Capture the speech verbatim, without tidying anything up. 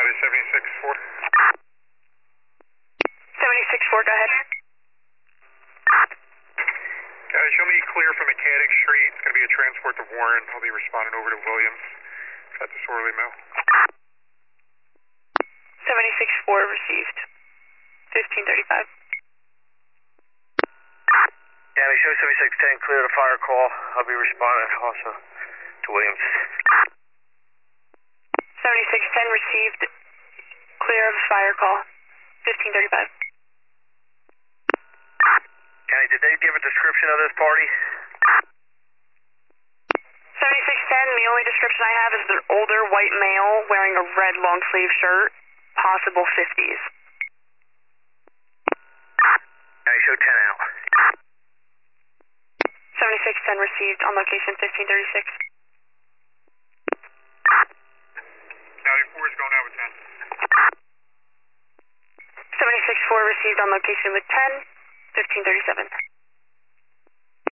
Copy, seventy-six four. seventy-six four, go ahead. Guys, show me clear from Mechanic Street. It's going to be a transport to Warren. I'll be responding over to Williams. Got disorderly mail. seventy-six four received. fifteen thirty-five. County, show seventy-six ten, clear the fire call. I'll be responding also to Williams. seventy-six ten received. Clear of fire call. fifteen thirty-five. County, did they give a description of this party? seventy-six ten, the only description I have is an older white male wearing a red long sleeve shirt, possible fifties. County, show ten out. seventy-six ten received on location fifteen thirty-six. County four is going out with ten. seventy-six four received on location with ten, fifteen thirty-seven.